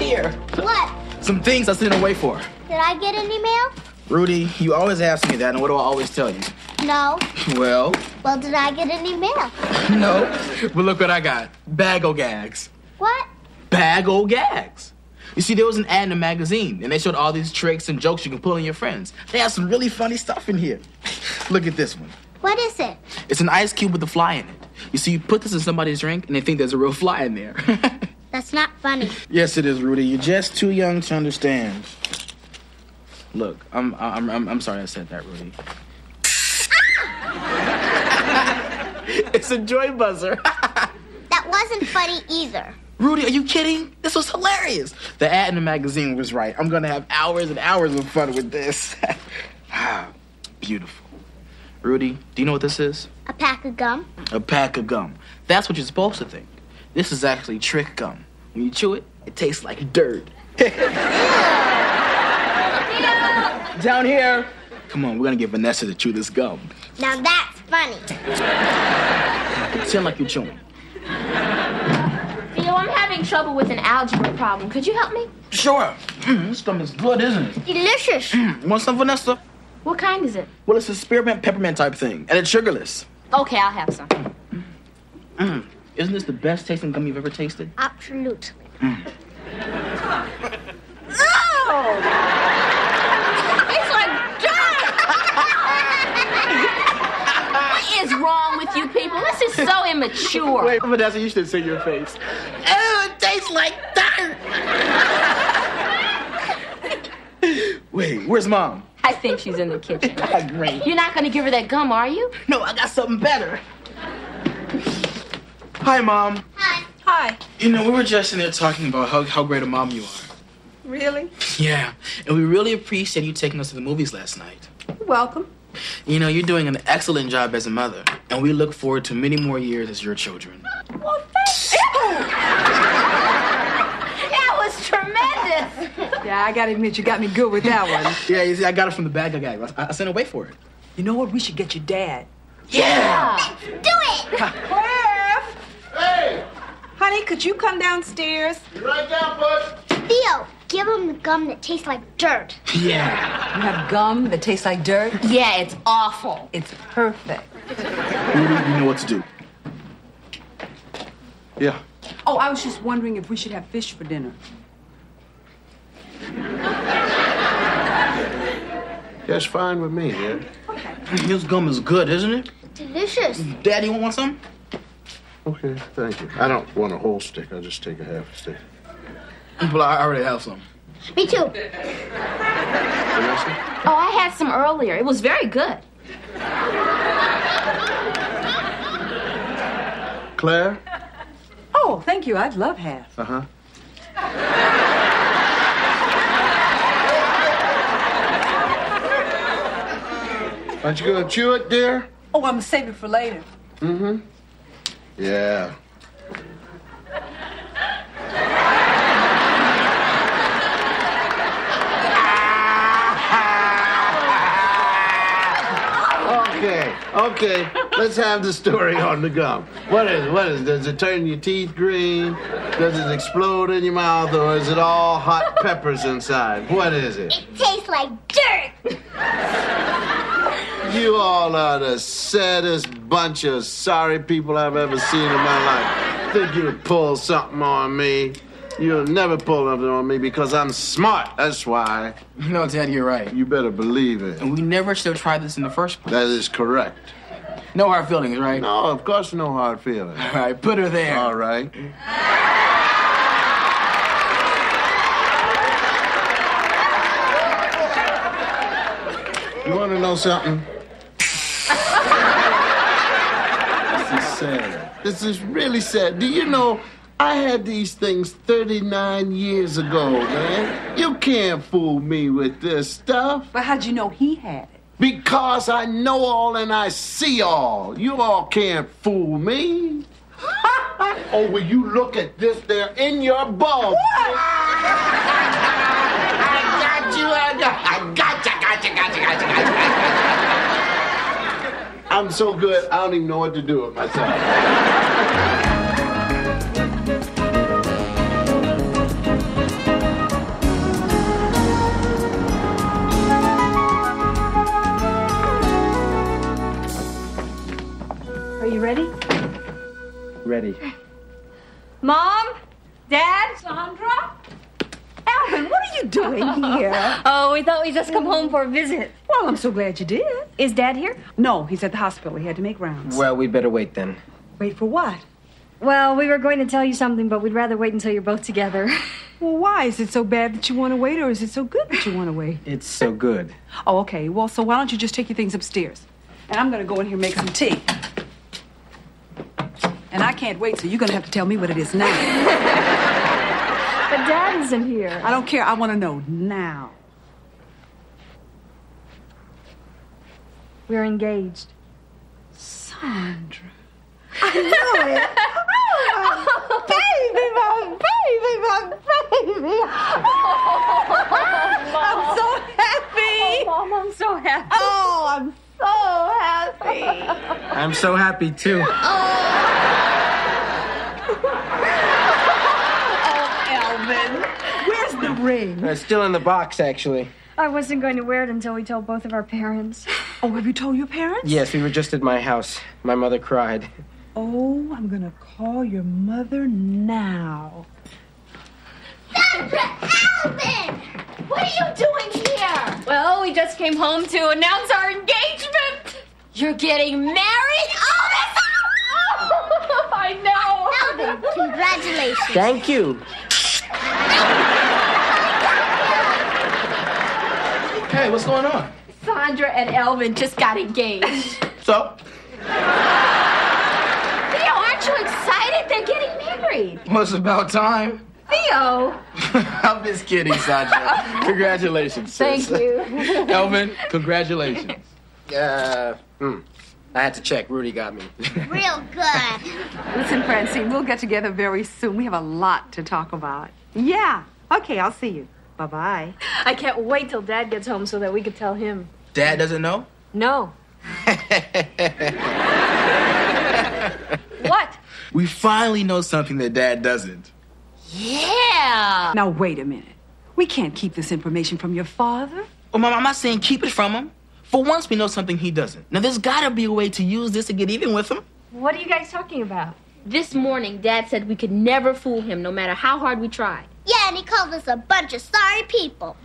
here. What? Some things I sent away for. Did I get any mail? Rudy, you always ask me that, and what do I always tell you? No. Well, Well, did I get any mail? no. But look what I got. Bag o' gags. What? Bag o' gags. You see, there was an ad in a magazine, and they showed all these tricks and jokes you can pull on your friends. They have some really funny stuff in here. Look at this one. What is it? It's an ice cube with a fly in it. You see, you put this in somebody's drink, and they think there's a real fly in there. That's not funny. Yes, it is, Rudy. You're just too young to understand. Look, I'm sorry I said that, Rudy. It's a joy buzzer. That wasn't funny either. Rudy, are you kidding? This was hilarious. The ad in the magazine was right. I'm gonna have hours and hours of fun with this. Beautiful. Rudy, do you know what this is? A pack of gum? A pack of gum. That's what you're supposed to think. This is actually trick gum. When you chew it, it tastes like dirt. Down here. Come on, we're gonna get Vanessa to chew this gum. Now that's funny. Pretend like you're chewing. Theo, I'm having trouble with an algebra problem. Could you help me? Sure. This gum is good, isn't it? Delicious. Want some, Vanessa? What kind is it? Well, it's a spearmint peppermint type thing, and it's sugarless. Okay, I'll have some. Isn't this the best tasting gum you've ever tasted? Absolutely. No! It's like dirt! What is wrong with you people? This is so immature. Wait, Vanessa, you should see your face. Oh, it tastes like dirt! Wait, where's Mom? I think she's in the kitchen. Great. You're not going to give her that gum, are you? No, I got something better. Hi, Mom. Hi. Hi. You know, we were just in there talking about how great a mom you are. Really? Yeah, and we really appreciate you taking us to the movies last night. You're welcome. You know, you're doing an excellent job as a mother, and we look forward to many more years as your children. Well, thanks. That was tremendous. Yeah, I gotta admit, you got me good with that one. Yeah, you see, I got it from the bag guy. I sent away for it. You know what? We should get your dad. Yeah! Do it! Cliff! Hey! Honey, could you come downstairs? You right down, bud? Theo, give him the gum that tastes like dirt. Yeah. You have gum that tastes like dirt? Yeah, it's awful. It's perfect. Rudy, you know what to do. Yeah. Oh, I was just wondering if we should have fish for dinner. That's fine with me, yeah. This gum is good, isn't it? Delicious. Daddy, you want some? Okay, thank you. I don't want a whole stick. I'll just take a half a stick. Well, I already have some. Me too. Vanessa? Oh, I had some earlier. It was very good. Claire? Oh, thank you. I'd love half. Uh-huh. Aren't you gonna chew it, dear? Oh, I'm gonna save it for later. Mm-hmm. Yeah. Okay. Let's have the story on the gum. What is it? Does it turn your teeth green? Does it explode in your mouth, or is it all hot peppers inside? What is it? It tastes like dirt. You all are the saddest bunch of sorry people I've ever seen in my life. Think you'd pull something on me? You'll never pull something on me because I'm smart. That's why. No, Daddy, you're right. You better believe it. And we never should have tried this in the first place. That is correct. No hard feelings, right? No, of course no hard feelings. All right, put her there. All right. You want to know something? This is sad. This is really sad. Do you know I had these things 39 years ago, man? You can't fool me with this stuff. But how'd you know he had it? Because I know all and I see all. You all can't fool me. Oh, will you look at this there in your bulb? I got you. I'm so good, I don't even know what to do with myself. Dad? Sandra? Alvin, what are you doing here? Oh, we thought we'd just come home for a visit. Well, I'm so glad you did. Is Dad here? No, he's at the hospital. He had to make rounds. Well, we'd better wait then. Wait for what? Well, we were going to tell you something, but we'd rather wait until you're both together. Well, why? Is it so bad that you want to wait, or is it so good that you want to wait? It's so good. Oh, okay. Well, so why don't you just take your things upstairs? And I'm going to go in here and make some tea. And I can't wait, so you're going to have to tell me what it is now. But Dad isn't here. I don't care. I want to know now. We're engaged. Sandra. I know it. Oh, baby, my baby. I'm so happy. Oh, Mom, I'm so happy. Oh, I'm so happy. I'm so happy, too. Alvin, where's the ring? It's still in the box, actually. I wasn't going to wear it until we told both of our parents. Oh, have you told your parents? Yes, we were just at my house. My mother cried. Oh, I'm gonna call your mother now. Sandra, Alvin! What are you doing here? Well, we just came home to announce our engagement. You're getting married? Oh, that's... Oh, I know. Alvin, congratulations. Thank you. Hey, what's going on? Sandra and Elvin just got engaged. So? Theo, aren't you excited? They're getting married. Well, it's about time. Theo. I'm just kidding, Sandra. Congratulations, sis. Thank you. Elvin, congratulations. I had to check. Rudy got me. Real good. Listen, Francine, we'll get together very soon. We have a lot to talk about. Yeah. Okay, I'll see you. Bye-bye. I can't wait till Dad gets home so that we could tell him. Dad doesn't know? No. What? We finally know something that Dad doesn't. Yeah. Now, wait a minute. We can't keep this information from your father. Well, Mom, I'm not saying keep it from him. For once, we know something he doesn't. Now, there's got to be a way to use this to get even with him. What are you guys talking about? This morning, Dad said we could never fool him, no matter how hard we tried. Yeah, and he called us a bunch of sorry people.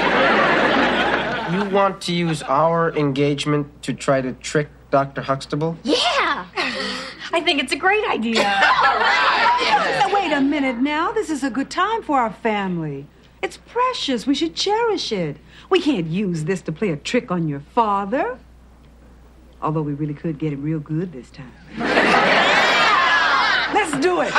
You want to use our engagement to try to trick Dr. Huxtable? Yeah. I think it's a great idea. Now, wait a minute now. This is a good time for our family. It's precious. We should cherish it. We can't use this to play a trick on your father. Although we really could get it real good this time. Let's do it.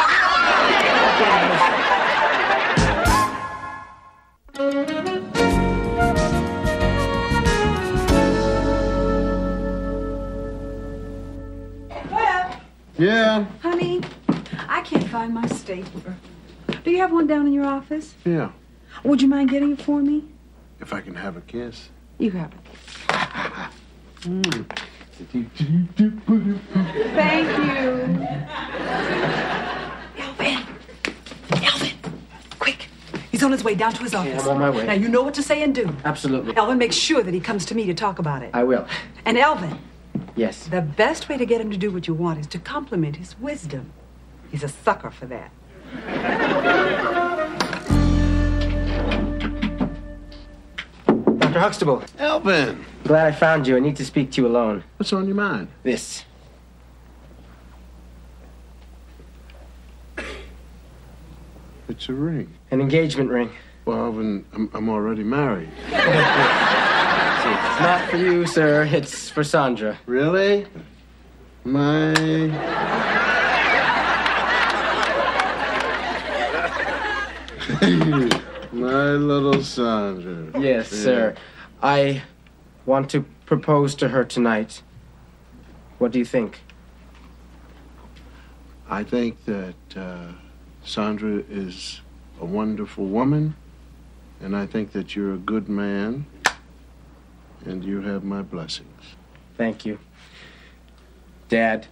Yeah? Honey, I can't find my stapler. Do you have one down in your office? Yeah. Would you mind getting it for me? If I can have a kiss. You have it. Thank you. Elvin, quick. He's on his way down to his office. I'm on my way. Now, you know what to say and do. Absolutely. Elvin, make sure that he comes to me to talk about it. I will. And Elvin, Yes. the best way to get him to do what you want is to compliment his wisdom. He's a sucker for that. Dr. Huxtable, Elvin, glad I found you. I need to speak to you alone. what's on your mind? This. It's a ring. An engagement ring. Well, Elvin, I'm already married. It's not for you, sir. It's for Sandra. Really? My little Sandra. Yes, Yeah. sir. I want to propose to her tonight. What do you think? I think that Sandra is a wonderful woman, and I think that you're a good man, and you have my blessings. Thank you. Dad.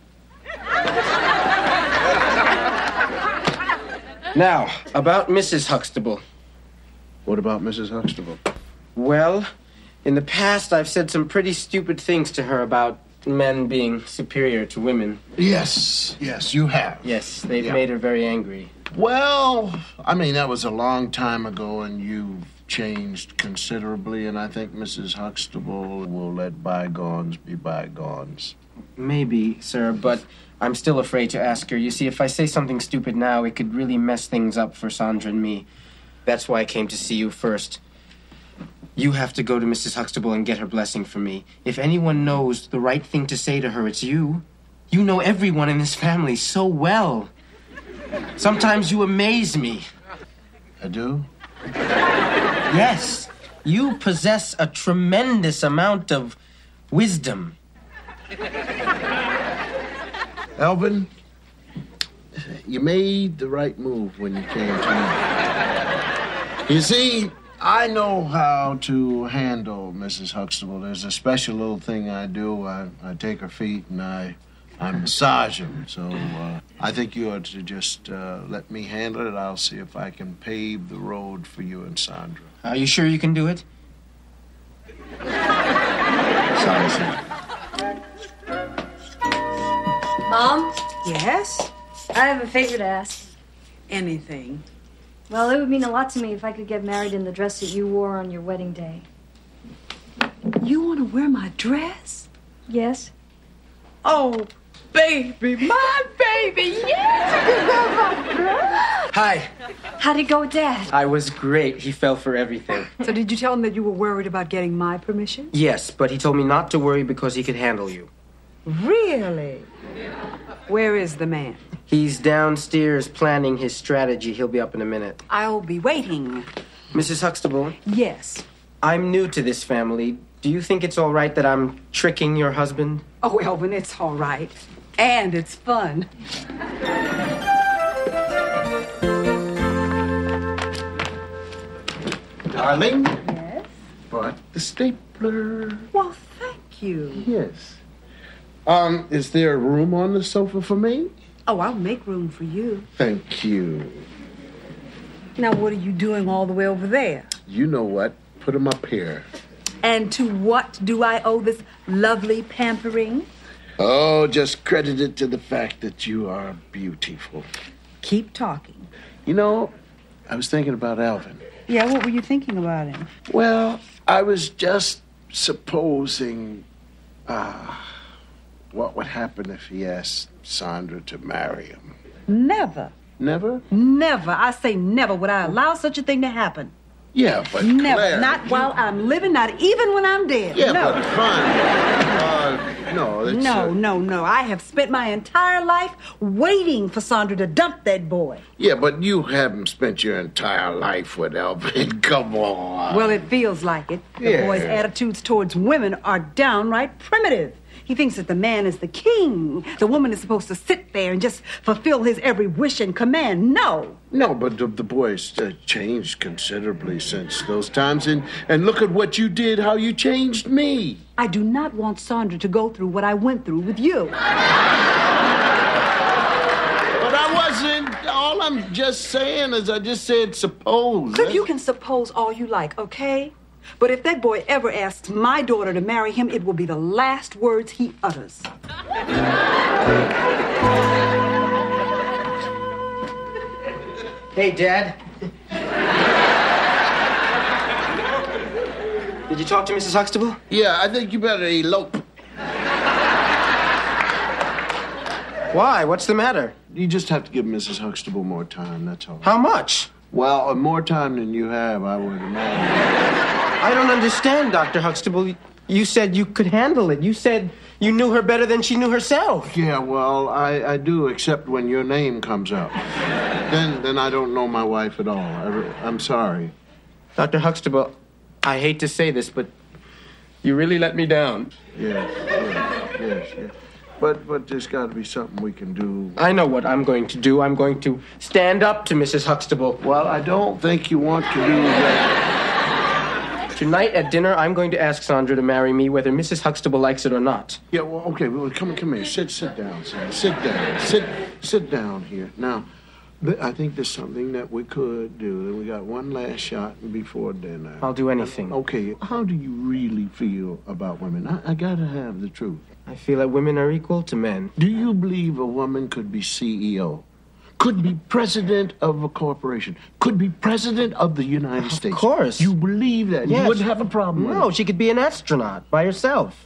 Now, about Mrs. Huxtable. What about Mrs. Huxtable? Well, in the past, I've said some pretty stupid things to her about men being superior to women. Yes, you have. Yes, they've Yeah. made her very angry. Well, I mean, that was a long time ago, and you've changed considerably, and I think Mrs. Huxtable will let bygones be bygones. Maybe, sir, but I'm still afraid to ask her. You see, if I say something stupid now, it could really mess things up for Sandra and me. That's why I came to see you first. You have to go to Mrs. Huxtable and get her blessing for me. If anyone knows the right thing to say to her, it's you. You know everyone in this family so well. Sometimes you amaze me. I do? Yes, you possess a tremendous amount of wisdom. Alvin, you made the right move when you came to me. You see, I know how to handle Mrs. Huxtable. There's a special little thing I do. I take her feet and I massage them. So I think you ought to just let me handle it. I'll see if I can pave the road for you and Sandra. Are you sure you can do it? Sorry, sir. Mom, Yes? I have a favor to ask. Anything. Well, it would mean a lot to me if I could get married in the dress that you wore on your wedding day. You want to wear my dress? Yes? Oh, baby, my baby, yes! Hi. How'd it go with Dad? I was great. He fell for everything. So did you tell him that you were worried about getting my permission? Yes, but he told me not to worry because he could handle you. Really? Where is the man? He's downstairs planning his strategy. He'll be up in a minute. I'll be waiting. Mrs. Huxtable, Yes. I'm new to this family. Do you think it's all right that I'm tricking your husband? Oh, Elvin, it's all right. And it's fun. Darling? Yes? Brought the stapler. Well, thank you. Yes. Is there room on the sofa for me? Oh, I'll make room for you. Thank you. Now, what are you doing all the way over there? You know what? Put them up here. And to what do I owe this lovely pampering? Oh, just credit it to the fact that you are beautiful. Keep talking. You know, I was thinking about Alvin. Yeah, what were you thinking about him? Well, I was just supposing, what would happen if he asked Sandra to marry him? Never. Never? Never. I say never would I allow such a thing to happen. Yeah, but Never. Claire, Not while I'm living, not even when I'm dead. Yeah, no. but fine. No, it's... No. I have spent my entire life waiting for Sandra to dump that boy. Yeah, but you haven't spent your entire life with Alvin. Come on. Well, it feels like it. The Yeah. boy's attitudes towards women are downright primitive. He thinks that the man is the king. The woman is supposed to sit there and just fulfill his every wish and command. No. No, but the boy's changed considerably since those times. And look at what you did, how you changed me. I do not want Sandra to go through what I went through with you. But I wasn't. All I'm just saying is I just said suppose. Cliff, you can suppose all you like, okay? But if that boy ever asks my daughter to marry him, it will be the last words he utters. Hey, Dad. Did you talk to Mrs. Huxtable? Yeah, I think you better elope. Why? What's the matter? You just have to give Mrs. Huxtable more time, that's all. How much? Well, more time than you have, I would imagine. I don't understand, Dr. Huxtable. You said you could handle it. You said you knew her better than she knew herself. Yeah, well, I do, except when your name comes up. Then I don't know my wife at all. I'm sorry. Dr. Huxtable, I hate to say this, but you really let me down. Yes. But there's got to be something we can do. I know what I'm going to do. I'm going to stand up to Mrs. Huxtable. Well, I don't think you want to do that. Tonight at dinner, I'm going to ask Sandra to marry me, whether Mrs. Huxtable likes it or not. Yeah, well, okay. Well, come here. Sit down, son. Sit down. Sit down here. Now, I think there's something that we could do. We got one last shot before dinner. I'll do anything. Okay, how do you really feel about women? I gotta have the truth. I feel that women are equal to men. Do you believe a woman could be CEO? could be president of a corporation, could be president of the United States. Of course. You believe that? Yes. You wouldn't have a problem with No, it? she could be an astronaut by herself.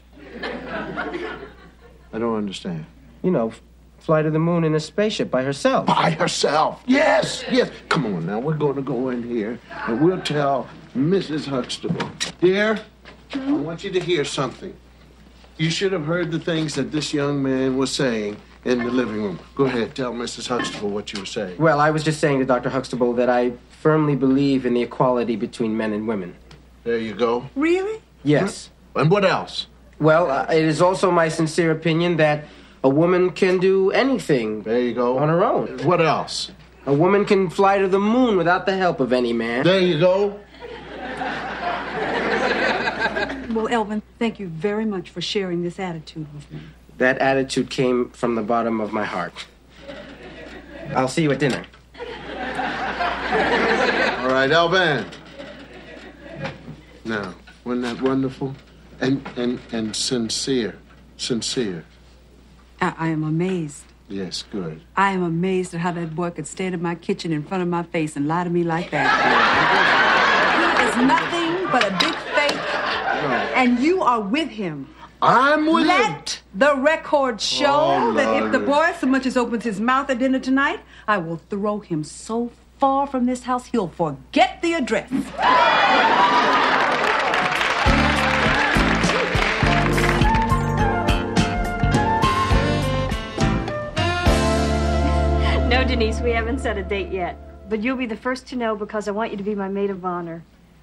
I don't understand. You know, fly to the moon in a spaceship by herself. By herself. Yes, yes. Come on now, we're going to go in here and we'll tell Mrs. Huxtable. Dear, I want you to hear something. You should have heard the things that this young man was saying in the living room. Go ahead, tell Mrs. Huxtable what you were saying. Well, I was just saying to Dr. Huxtable that I firmly believe in the equality between men and women. There you go. Really? Yes. And what else? Well, it is also my sincere opinion that a woman can do anything There you go. on her own. What else? A woman can fly to the moon without the help of any man. There you go. Well, Elvin, thank you very much for sharing this attitude with me. That attitude came from the bottom of my heart. I'll see you at dinner. All right, Elvin. Now, wasn't that wonderful? And sincere. Sincere. I am amazed. Yes, good. I am amazed at how that boy could stand in my kitchen in front of my face and lie to me like that. He is nothing but a big fake, and you are with him. I'm with him. Let the record show that if the boy so much as opens his mouth at dinner tonight, I will throw him so far from this house he'll forget the address. No, Denise, we haven't set a date yet. But you'll be the first to know because I want you to be my maid of honor.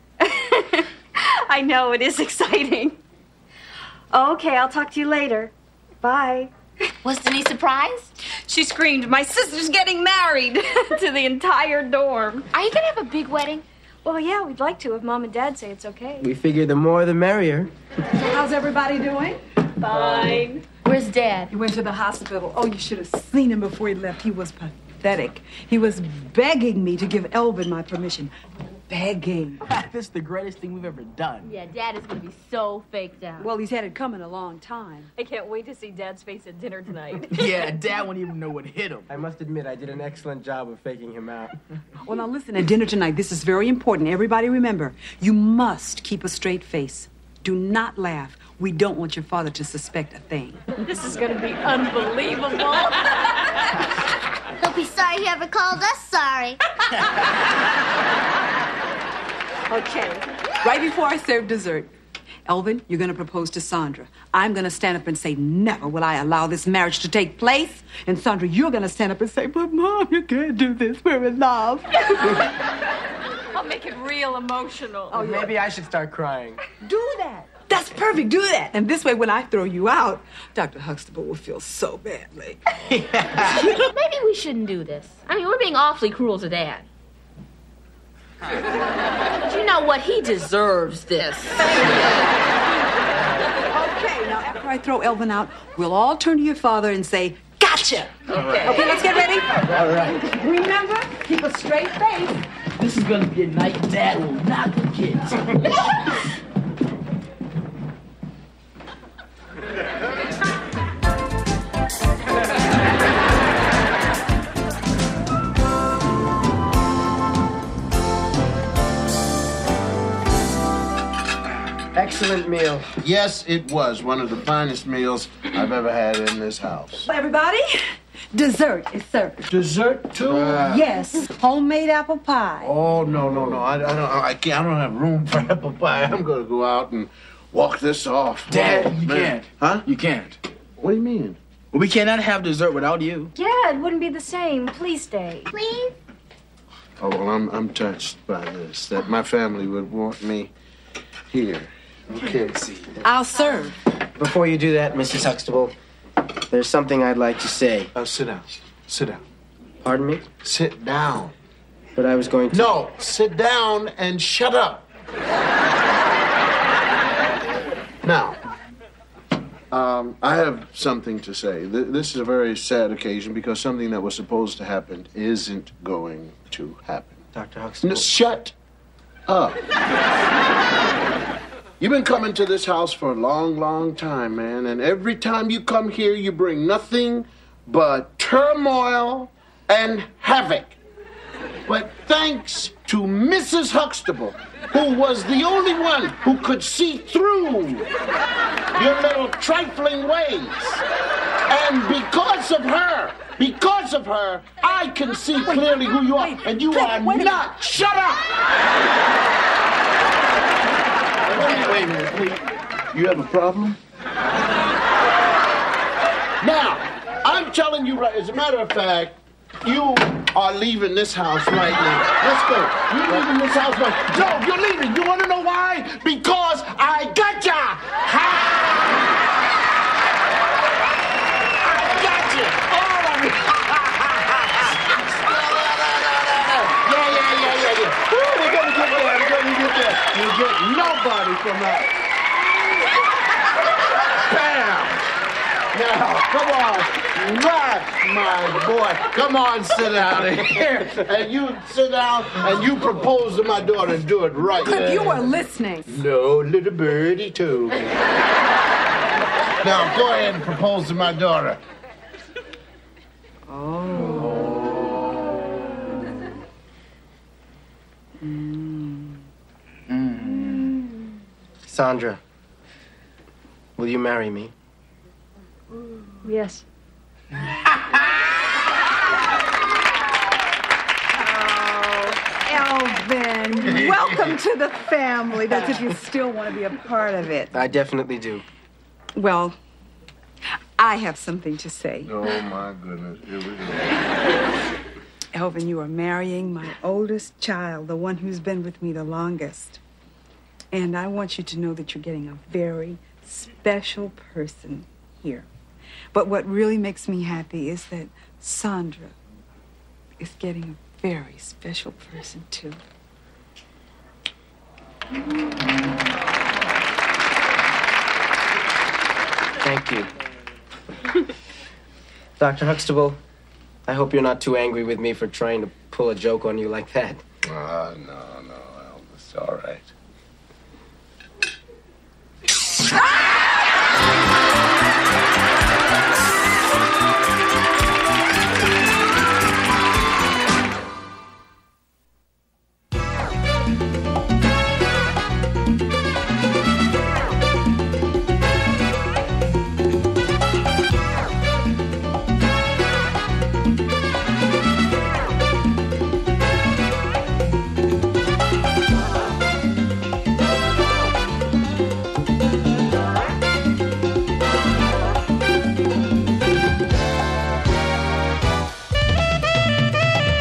I know, it is exciting. Okay, I'll talk to you later. Bye. Was Denise surprised? She screamed, "My sister's getting married!" to the entire dorm. Are you gonna have a big wedding? Well, yeah, we'd like to if Mom and Dad say it's okay. We figure the more the merrier. How's everybody doing? Fine. Where's Dad? He went to the hospital. Oh, you should have seen him before he left. He was pathetic. He was begging me to give Elvin my permission. Begging. This is the greatest thing we've ever done. Yeah, Dad is gonna be so faked out. Well, he's had it coming a long time. I can't wait to see Dad's face at dinner tonight. Yeah, Dad won't even know what hit him. I must admit, I did an excellent job of faking him out. Well, now listen, at dinner tonight, this is very important. Everybody remember, you must keep a straight face. Do not laugh. We don't want your father to suspect a thing. This is going to be unbelievable. He'll be sorry he ever called us sorry. Okay. Right before I serve dessert, Elvin, you're going to propose to Sandra. I'm going to stand up and say, never will I allow this marriage to take place. And Sandra, you're going to stand up and say, but Mom, you can't do this. We're in love. I'll make it real emotional. Oh, maybe I should start crying. Do that. That's perfect. Do that. And this way, when I throw you out, Dr. Huxtable will feel so badly. Maybe we shouldn't do this. I mean, we're being awfully cruel to Dad. But you know what? He deserves this. Okay, now after I throw Elvin out, we'll all turn to your father and say, gotcha. Okay, let's get ready. All right. Remember, keep a straight face. This is gonna be a night Dad will not forget. Excellent meal. Yes, it was one of the finest meals I've ever had in this house. Everybody, dessert is served. Dessert too? Yes, homemade apple pie. Oh no! I can't. I don't have room for apple pie. I'm going to go out and walk this off. Dad, Oh, you man. can't. Huh? You can't. What do you mean? We cannot have dessert without you. Yeah, it wouldn't be the same. Please stay. Please? Oh well, I'm touched by this. That my family would want me here. Okay. I'll serve. Before you do that, Mrs. Huxtable, there's something I'd like to say. Sit down. Sit down. Pardon me? Sit down. But I was going to... No, sit down and shut up. Now, I have something to say. This is a very sad occasion because something that was supposed to happen isn't going to happen. Dr. No, Huxtable... shut up. You've been coming to this house for a long, long time, man. And every time you come here, you bring nothing but turmoil and havoc. But thanks to Mrs. Huxtable, who was the only one who could see through your little trifling ways. And because of her, I can see clearly who you are, and you are not. Shut up! Wait a minute, please. You have a problem? Now, I'm telling you right, as a matter of fact, you are leaving this house right now. Let's go. You're leaving this house right now. No, you're leaving. You want to know why? Because I got ya! Ha! I got you! All of you! Yeah. Woo, we're gonna get there. You get nobody from that. Bam! Now, come on. Right, my boy. Come on, sit down here. And you sit down and you propose to my daughter and do it right. But you were listening. No, little birdie told me. Now, go ahead and propose to my daughter. Sandra, will you marry me? Yes. Elvin, welcome to the family. That's if you still want to be a part of it. I definitely do. Well, I have something to say. Oh, my goodness. Here we go. Elvin, you are marrying my oldest child, the one who's been with me the longest. And I want you to know that you're getting a very special person here. But what really makes me happy is that Sandra is getting a very special person, too. Thank you. Dr. Huxtable, I hope you're not too angry with me for trying to pull a joke on you like that. No, Elvis. All right.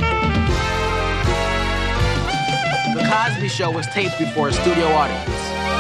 The Cosby Show was taped before a studio audience.